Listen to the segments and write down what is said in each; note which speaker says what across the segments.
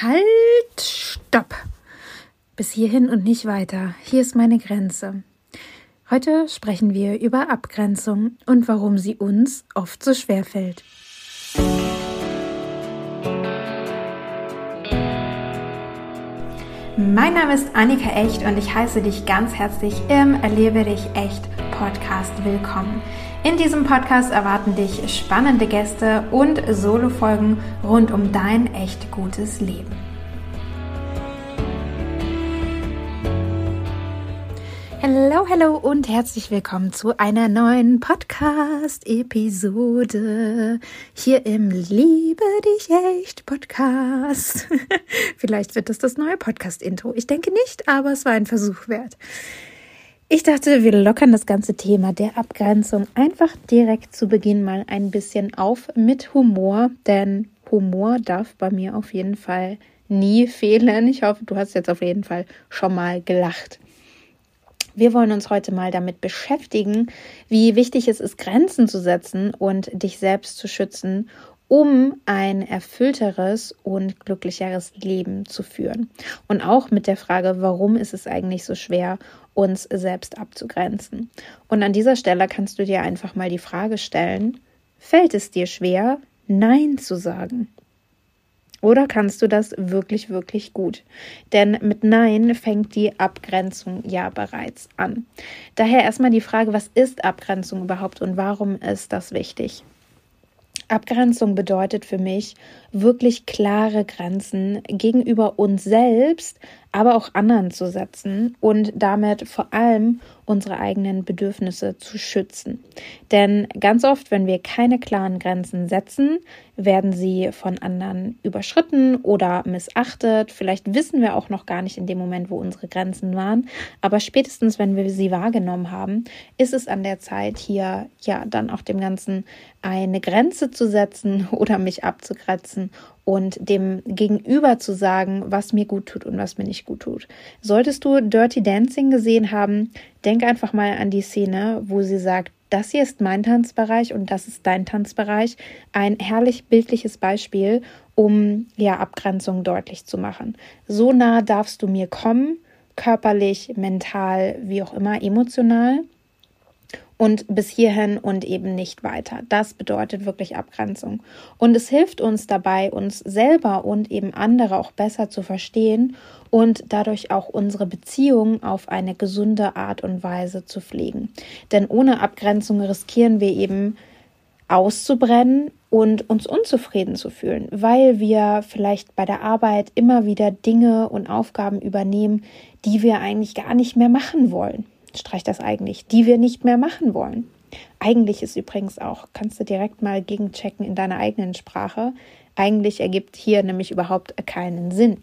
Speaker 1: Halt, stopp! Bis hierhin und nicht weiter. Hier ist meine Grenze. Heute sprechen wir über Abgrenzung und warum sie uns oft so schwer fällt. Mein Name ist Annika Echt und ich heiße dich ganz herzlich im Erlebe dich echt Podcast willkommen. In diesem Podcast erwarten dich spannende Gäste und Solo-Folgen rund um dein echt gutes Leben. Hallo und herzlich willkommen zu einer neuen Podcast-Episode hier im Liebe dich echt Podcast. Vielleicht wird das neue Podcast-Intro. Ich denke nicht, aber es war ein Versuch wert. Ich dachte, wir lockern das ganze Thema der Abgrenzung einfach direkt zu Beginn mal ein bisschen auf mit Humor, denn Humor darf bei mir auf jeden Fall nie fehlen. Ich hoffe, du hast jetzt auf jeden Fall schon mal gelacht. Wir wollen uns heute mal damit beschäftigen, wie wichtig es ist, Grenzen zu setzen und dich selbst zu schützen, um ein erfüllteres und glücklicheres Leben zu führen. Und auch mit der Frage, warum ist es eigentlich so schwer, uns selbst abzugrenzen? Und an dieser Stelle kannst du dir einfach mal die Frage stellen, fällt es dir schwer, Nein zu sagen? Oder kannst du das wirklich, wirklich gut? Denn mit Nein fängt die Abgrenzung ja bereits an. Daher erstmal die Frage, was ist Abgrenzung überhaupt und warum ist das wichtig? Abgrenzung bedeutet für mich wirklich klare Grenzen gegenüber uns selbst, aber auch anderen zu setzen und damit vor allem unsere eigenen Bedürfnisse zu schützen. Denn ganz oft, wenn wir keine klaren Grenzen setzen, werden sie von anderen überschritten oder missachtet. Vielleicht wissen wir auch noch gar nicht in dem Moment, wo unsere Grenzen waren, aber spätestens, wenn wir sie wahrgenommen haben, ist es an der Zeit, hier ja dann auch dem Ganzen eine Grenze zu setzen oder mich abzugrenzen und dem Gegenüber zu sagen, was mir gut tut und was mir nicht gut tut. Solltest du Dirty Dancing gesehen haben, denk einfach mal an die Szene, wo sie sagt, das hier ist mein Tanzbereich und das ist dein Tanzbereich. Ein herrlich bildliches Beispiel, um ja Abgrenzung deutlich zu machen. So nah darfst du mir kommen, körperlich, mental, wie auch immer, emotional. Und bis hierhin und eben nicht weiter. Das bedeutet wirklich Abgrenzung. Und es hilft uns dabei, uns selber und eben andere auch besser zu verstehen und dadurch auch unsere Beziehungen auf eine gesunde Art und Weise zu pflegen. Denn ohne Abgrenzung riskieren wir eben auszubrennen und uns unzufrieden zu fühlen, weil wir vielleicht bei der Arbeit immer wieder Dinge und Aufgaben übernehmen, die wir eigentlich gar nicht mehr machen wollen. Streich das eigentlich, die wir nicht mehr machen wollen. Eigentlich ist übrigens auch, kannst du direkt mal gegenchecken in deiner eigenen Sprache, eigentlich ergibt hier nämlich überhaupt keinen Sinn.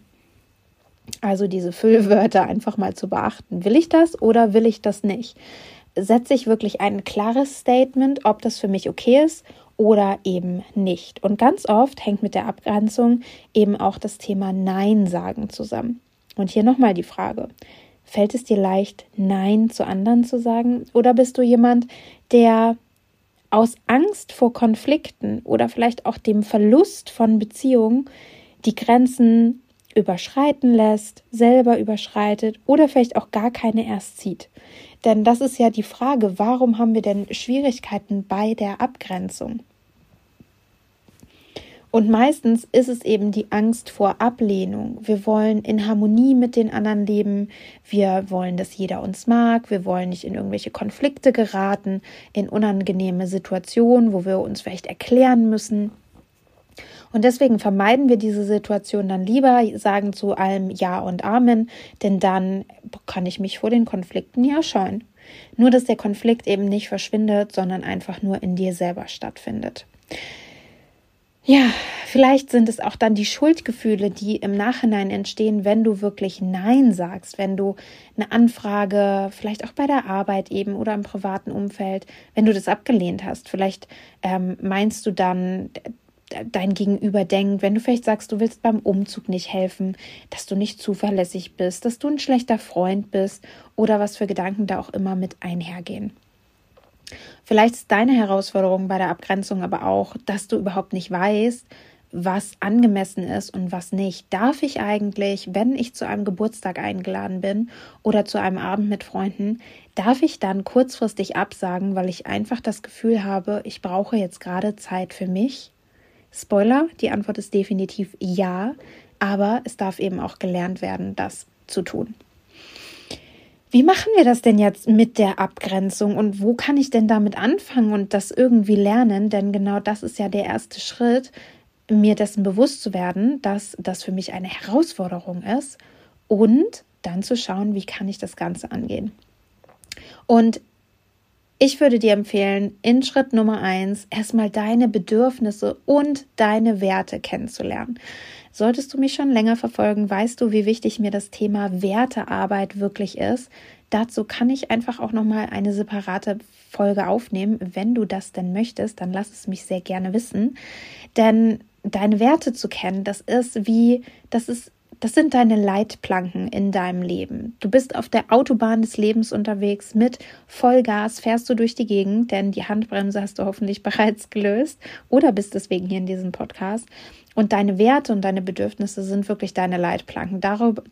Speaker 1: Also diese Füllwörter einfach mal zu beachten. Will ich das oder will ich das nicht? Setze ich wirklich ein klares Statement, ob das für mich okay ist oder eben nicht. Und ganz oft hängt mit der Abgrenzung eben auch das Thema Nein sagen zusammen. Und hier nochmal die Frage: Fällt es dir leicht, Nein zu anderen zu sagen? Oder bist du jemand, der aus Angst vor Konflikten oder vielleicht auch dem Verlust von Beziehungen die Grenzen überschreiten lässt, selber überschreitet oder vielleicht auch gar keine erst zieht? Denn das ist ja die Frage, warum haben wir denn Schwierigkeiten bei der Abgrenzung? Und meistens ist es eben die Angst vor Ablehnung. Wir wollen in Harmonie mit den anderen leben. Wir wollen, dass jeder uns mag. Wir wollen nicht in irgendwelche Konflikte geraten, in unangenehme Situationen, wo wir uns vielleicht erklären müssen. Und deswegen vermeiden wir diese Situation dann lieber, sagen zu allem Ja und Amen, denn dann kann ich mich vor den Konflikten ja scheuen. Nur, dass der Konflikt eben nicht verschwindet, sondern einfach nur in dir selber stattfindet. Ja, vielleicht sind es auch dann die Schuldgefühle, die im Nachhinein entstehen, wenn du wirklich Nein sagst, wenn du eine Anfrage, vielleicht auch bei der Arbeit eben oder im privaten Umfeld, wenn du das abgelehnt hast. Vielleicht meinst du dann, dein Gegenüber denkt, wenn du vielleicht sagst, du willst beim Umzug nicht helfen, dass du nicht zuverlässig bist, dass du ein schlechter Freund bist oder was für Gedanken da auch immer mit einhergehen. Vielleicht ist deine Herausforderung bei der Abgrenzung aber auch, dass du überhaupt nicht weißt, was angemessen ist und was nicht. Darf ich eigentlich, wenn ich zu einem Geburtstag eingeladen bin oder zu einem Abend mit Freunden, darf ich dann kurzfristig absagen, weil ich einfach das Gefühl habe, ich brauche jetzt gerade Zeit für mich? Spoiler, die Antwort ist definitiv ja, aber es darf eben auch gelernt werden, das zu tun. Wie machen wir das denn jetzt mit der Abgrenzung und wo kann ich denn damit anfangen und das irgendwie lernen? Denn genau das ist ja der erste Schritt, mir dessen bewusst zu werden, dass das für mich eine Herausforderung ist und dann zu schauen, wie kann ich das Ganze angehen. Und ich würde dir empfehlen, in Schritt Nummer 1 erstmal deine Bedürfnisse und deine Werte kennenzulernen. Solltest du mich schon länger verfolgen, weißt du, wie wichtig mir das Thema Wertearbeit wirklich ist. Dazu kann ich einfach auch nochmal eine separate Folge aufnehmen. Wenn du das denn möchtest, dann lass es mich sehr gerne wissen. Denn deine Werte zu kennen, das sind deine Leitplanken in deinem Leben. Du bist auf der Autobahn des Lebens unterwegs, mit Vollgas fährst du durch die Gegend, denn die Handbremse hast du hoffentlich bereits gelöst oder bist deswegen hier in diesem Podcast. Und deine Werte und deine Bedürfnisse sind wirklich deine Leitplanken.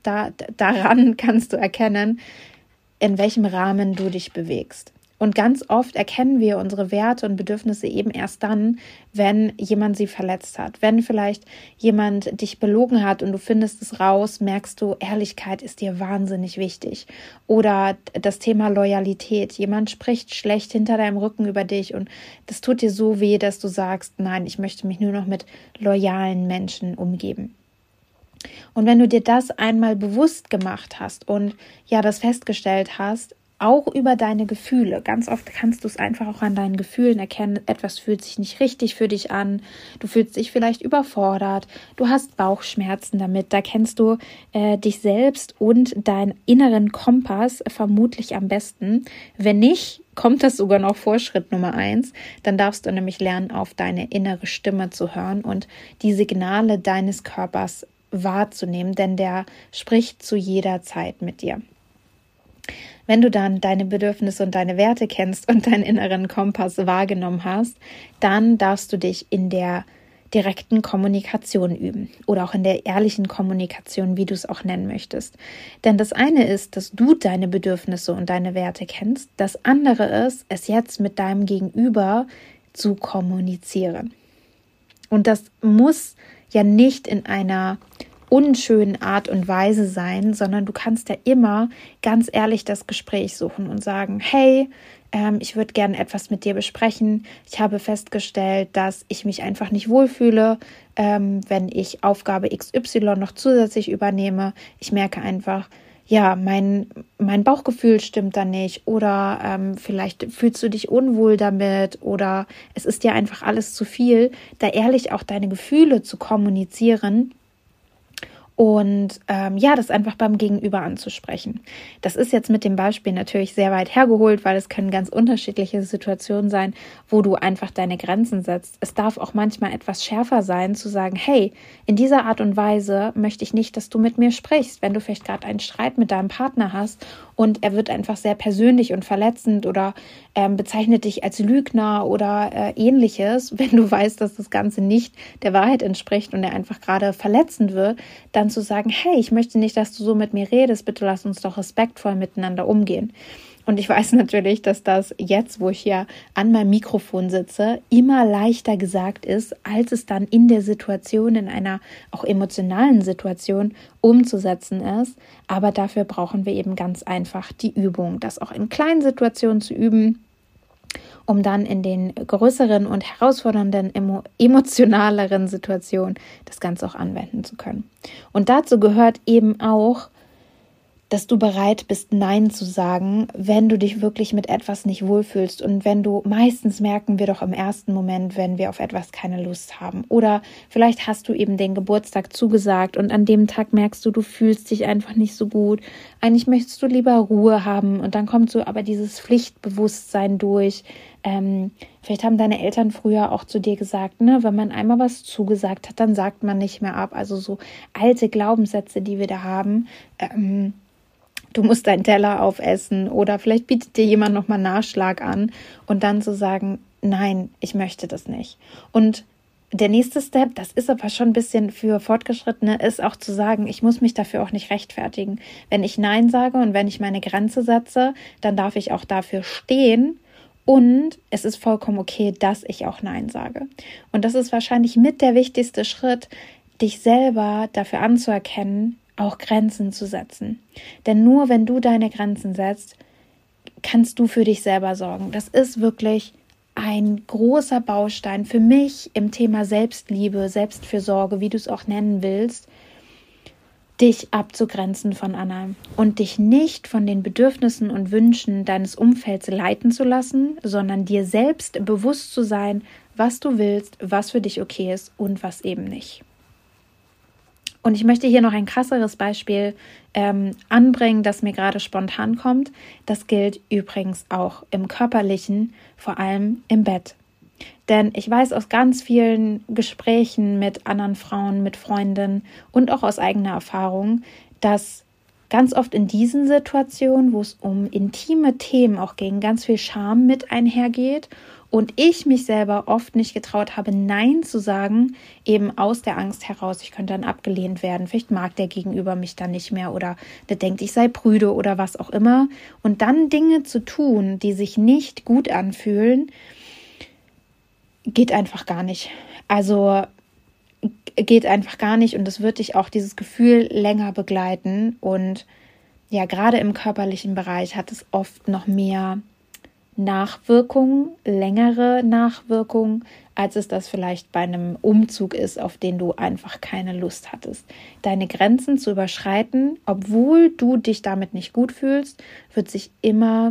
Speaker 1: Daran kannst du erkennen, in welchem Rahmen du dich bewegst. Und ganz oft erkennen wir unsere Werte und Bedürfnisse eben erst dann, wenn jemand sie verletzt hat. Wenn vielleicht jemand dich belogen hat und du findest es raus, merkst du, Ehrlichkeit ist dir wahnsinnig wichtig. Oder das Thema Loyalität. Jemand spricht schlecht hinter deinem Rücken über dich und das tut dir so weh, dass du sagst, nein, ich möchte mich nur noch mit loyalen Menschen umgeben. Und wenn du dir das einmal bewusst gemacht hast und ja, das festgestellt hast, auch über deine Gefühle. Ganz oft kannst du es einfach auch an deinen Gefühlen erkennen. Etwas fühlt sich nicht richtig für dich an. Du fühlst dich vielleicht überfordert. Du hast Bauchschmerzen damit. Da kennst du dich selbst und deinen inneren Kompass vermutlich am besten. Wenn nicht, kommt das sogar noch vor Schritt Nummer 1. Dann darfst du nämlich lernen, auf deine innere Stimme zu hören und die Signale deines Körpers wahrzunehmen, denn der spricht zu jeder Zeit mit dir. Wenn du dann deine Bedürfnisse und deine Werte kennst und deinen inneren Kompass wahrgenommen hast, dann darfst du dich in der direkten Kommunikation üben oder auch in der ehrlichen Kommunikation, wie du es auch nennen möchtest. Denn das eine ist, dass du deine Bedürfnisse und deine Werte kennst. Das andere ist, es jetzt mit deinem Gegenüber zu kommunizieren. Und das muss ja nicht in einer unschönen Art und Weise sein, sondern du kannst ja immer ganz ehrlich das Gespräch suchen und sagen, hey, ich würde gerne etwas mit dir besprechen. Ich habe festgestellt, dass ich mich einfach nicht wohlfühle, wenn ich Aufgabe XY noch zusätzlich übernehme. Ich merke einfach, ja, mein Bauchgefühl stimmt da nicht oder vielleicht fühlst du dich unwohl damit oder es ist dir einfach alles zu viel. Da ehrlich auch deine Gefühle zu kommunizieren und das einfach beim Gegenüber anzusprechen. Das ist jetzt mit dem Beispiel natürlich sehr weit hergeholt, weil es können ganz unterschiedliche Situationen sein, wo du einfach deine Grenzen setzt. Es darf auch manchmal etwas schärfer sein, zu sagen, hey, in dieser Art und Weise möchte ich nicht, dass du mit mir sprichst. Wenn du vielleicht gerade einen Streit mit deinem Partner hast und er wird einfach sehr persönlich und verletzend oder bezeichnet dich als Lügner oder ähnliches, wenn du weißt, dass das Ganze nicht der Wahrheit entspricht und er einfach gerade verletzend wird, dann zu sagen, hey, ich möchte nicht, dass du so mit mir redest, bitte lass uns doch respektvoll miteinander umgehen. Und ich weiß natürlich, dass das jetzt, wo ich hier an meinem Mikrofon sitze, immer leichter gesagt ist, als es dann in der Situation, in einer auch emotionalen Situation umzusetzen ist. Aber dafür brauchen wir eben ganz einfach die Übung, das auch in kleinen Situationen zu üben, um dann in den größeren und herausfordernden, emotionaleren Situationen das Ganze auch anwenden zu können. Und dazu gehört eben auch, dass du bereit bist, Nein zu sagen, wenn du dich wirklich mit etwas nicht wohlfühlst und wenn du, meistens merken wir doch im ersten Moment, wenn wir auf etwas keine Lust haben. Oder vielleicht hast du eben den Geburtstag zugesagt und an dem Tag merkst du, du fühlst dich einfach nicht so gut. Eigentlich möchtest du lieber Ruhe haben und dann kommt so aber dieses Pflichtbewusstsein durch. Vielleicht haben deine Eltern früher auch zu dir gesagt, ne, wenn man einmal was zugesagt hat, dann sagt man nicht mehr ab. Also so alte Glaubenssätze, die wir da haben. Du musst deinen Teller aufessen oder vielleicht bietet dir jemand nochmal Nachschlag an und dann zu sagen, nein, ich möchte das nicht. Und der nächste Step, das ist aber schon ein bisschen für Fortgeschrittene, ist auch zu sagen, ich muss mich dafür auch nicht rechtfertigen. Wenn ich Nein sage und wenn ich meine Grenze setze, dann darf ich auch dafür stehen. Und es ist vollkommen okay, dass ich auch Nein sage. Und das ist wahrscheinlich mit der wichtigste Schritt, dich selber dafür anzuerkennen, auch Grenzen zu setzen. Denn nur wenn du deine Grenzen setzt, kannst du für dich selber sorgen. Das ist wirklich ein großer Baustein für mich im Thema Selbstliebe, Selbstfürsorge, wie du es auch nennen willst, dich abzugrenzen von anderen und dich nicht von den Bedürfnissen und Wünschen deines Umfelds leiten zu lassen, sondern dir selbst bewusst zu sein, was du willst, was für dich okay ist und was eben nicht. Und ich möchte hier noch ein krasseres Beispiel anbringen, das mir gerade spontan kommt. Das gilt übrigens auch im Körperlichen, vor allem im Bett. Denn ich weiß aus ganz vielen Gesprächen mit anderen Frauen, mit Freundinnen und auch aus eigener Erfahrung, dass ganz oft in diesen Situationen, wo es um intime Themen auch ging, ganz viel Scham mit einhergeht und ich mich selber oft nicht getraut habe, Nein zu sagen, eben aus der Angst heraus, ich könnte dann abgelehnt werden, vielleicht mag der Gegenüber mich dann nicht mehr oder der denkt, ich sei prüde oder was auch immer. Und dann Dinge zu tun, die sich nicht gut anfühlen, geht einfach gar nicht. Also geht einfach gar nicht und das wird dich auch dieses Gefühl länger begleiten. Und ja, gerade im körperlichen Bereich hat es oft noch mehr Nachwirkungen, längere Nachwirkungen, als es das vielleicht bei einem Umzug ist, auf den du einfach keine Lust hattest. Deine Grenzen zu überschreiten, obwohl du dich damit nicht gut fühlst, wird sich immer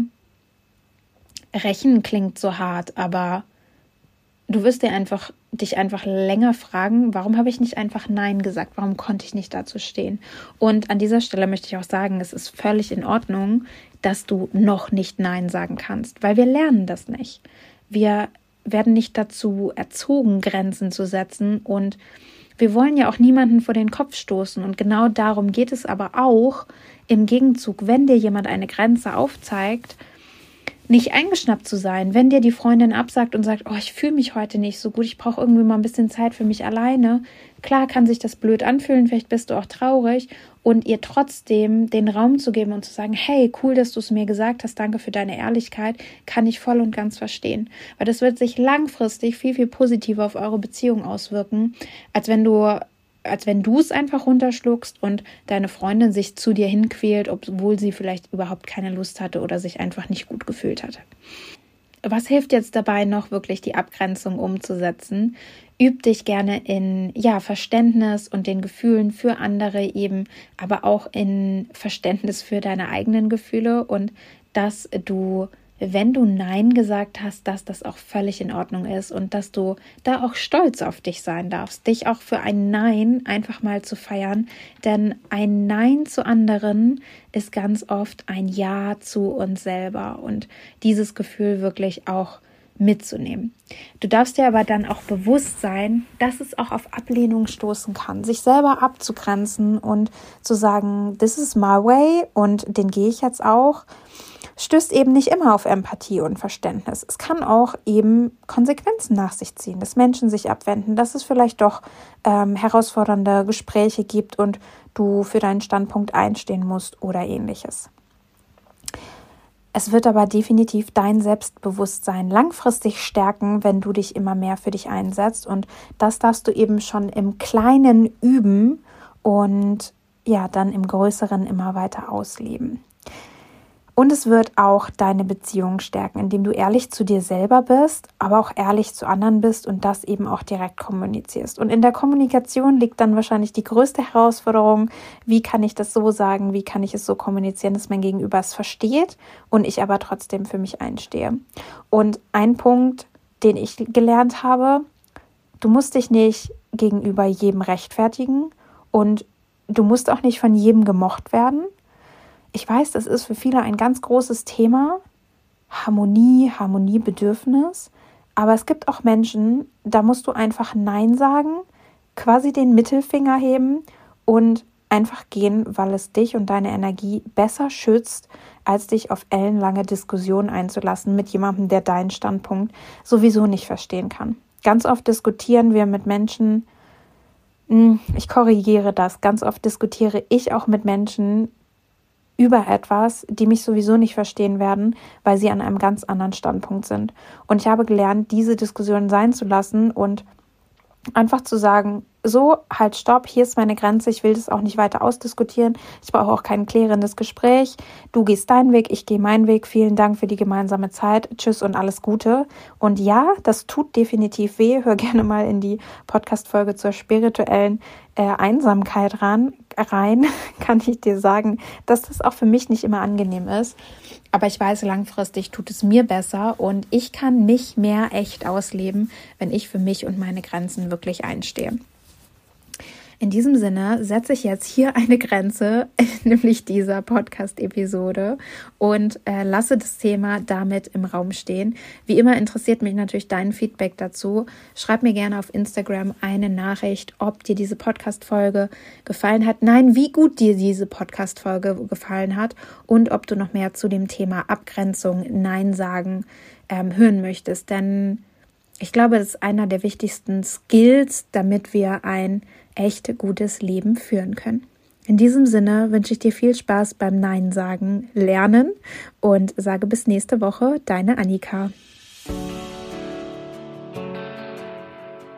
Speaker 1: rächen, klingt so hart, aber du wirst dich einfach länger fragen, warum habe ich nicht einfach Nein gesagt? Warum konnte ich nicht dazu stehen? Und an dieser Stelle möchte ich auch sagen, es ist völlig in Ordnung, dass du noch nicht Nein sagen kannst, weil wir lernen das nicht. Wir werden nicht dazu erzogen, Grenzen zu setzen und wir wollen ja auch niemanden vor den Kopf stoßen und genau darum geht es aber auch im Gegenzug, wenn dir jemand eine Grenze aufzeigt, nicht eingeschnappt zu sein, wenn dir die Freundin absagt und sagt, oh, ich fühle mich heute nicht so gut, ich brauche irgendwie mal ein bisschen Zeit für mich alleine. Klar kann sich das blöd anfühlen, vielleicht bist du auch traurig und ihr trotzdem den Raum zu geben und zu sagen, hey, cool, dass du es mir gesagt hast, danke für deine Ehrlichkeit, kann ich voll und ganz verstehen. Weil das wird sich langfristig viel, viel positiver auf eure Beziehung auswirken, als wenn du es einfach runterschluckst und deine Freundin sich zu dir hinquält, obwohl sie vielleicht überhaupt keine Lust hatte oder sich einfach nicht gut gefühlt hatte. Was hilft jetzt dabei noch wirklich die Abgrenzung umzusetzen? Üb dich gerne in Verständnis und den Gefühlen für andere eben, aber auch in Verständnis für deine eigenen Gefühle und dass du, wenn du Nein gesagt hast, dass das auch völlig in Ordnung ist und dass du da auch stolz auf dich sein darfst, dich auch für ein Nein einfach mal zu feiern, denn ein Nein zu anderen ist ganz oft ein Ja zu uns selber und dieses Gefühl wirklich auch mitzunehmen. Du darfst dir aber dann auch bewusst sein, dass es auch auf Ablehnung stoßen kann, sich selber abzugrenzen und zu sagen, this is my way und den gehe ich jetzt auch, stößt eben nicht immer auf Empathie und Verständnis. Es kann auch eben Konsequenzen nach sich ziehen, dass Menschen sich abwenden, dass es vielleicht doch herausfordernde Gespräche gibt und du für deinen Standpunkt einstehen musst oder ähnliches. Es wird aber definitiv dein Selbstbewusstsein langfristig stärken, wenn du dich immer mehr für dich einsetzt und das darfst du eben schon im Kleinen üben und dann im Größeren immer weiter ausleben. Und es wird auch deine Beziehung stärken, indem du ehrlich zu dir selber bist, aber auch ehrlich zu anderen bist und das eben auch direkt kommunizierst. Und in der Kommunikation liegt dann wahrscheinlich die größte Herausforderung, wie kann ich das so sagen, wie kann ich es so kommunizieren, dass mein Gegenüber es versteht und ich aber trotzdem für mich einstehe. Und ein Punkt, den ich gelernt habe, du musst dich nicht gegenüber jedem rechtfertigen und du musst auch nicht von jedem gemocht werden. Ich weiß, das ist für viele ein ganz großes Thema, Harmoniebedürfnis, aber es gibt auch Menschen, da musst du einfach Nein sagen, quasi den Mittelfinger heben und einfach gehen, weil es dich und deine Energie besser schützt, als dich auf ellenlange Diskussionen einzulassen mit jemandem, der deinen Standpunkt sowieso nicht verstehen kann. Ganz oft diskutieren wir mit Menschen, ich korrigiere das, ganz oft diskutiere ich auch mit Menschen über etwas, die mich sowieso nicht verstehen werden, weil sie an einem ganz anderen Standpunkt sind. Und ich habe gelernt, diese Diskussion sein zu lassen und einfach zu sagen, so, halt, stopp, hier ist meine Grenze, ich will das auch nicht weiter ausdiskutieren, ich brauche auch kein klärendes Gespräch, du gehst deinen Weg, ich gehe meinen Weg, vielen Dank für die gemeinsame Zeit, tschüss und alles Gute. Und ja, das tut definitiv weh, hör gerne mal in die Podcast-Folge zur spirituellen Einsamkeit rein, kann ich dir sagen, dass das auch für mich nicht immer angenehm ist. Aber ich weiß, langfristig tut es mir besser und ich kann mich mehr echt ausleben, wenn ich für mich und meine Grenzen wirklich einstehe. In diesem Sinne setze ich jetzt hier eine Grenze, nämlich dieser Podcast-Episode, und lasse das Thema damit im Raum stehen. Wie immer interessiert mich natürlich dein Feedback dazu. Schreib mir gerne auf Instagram eine Nachricht, ob dir diese Podcast-Folge gefallen hat. Nein, wie gut dir diese Podcast-Folge gefallen hat und ob du noch mehr zu dem Thema Abgrenzung, Nein sagen hören möchtest. Denn ich glaube, das ist einer der wichtigsten Skills, damit wir ein echt gutes Leben führen können. In diesem Sinne wünsche ich dir viel Spaß beim Nein sagen lernen und sage bis nächste Woche, deine Annika.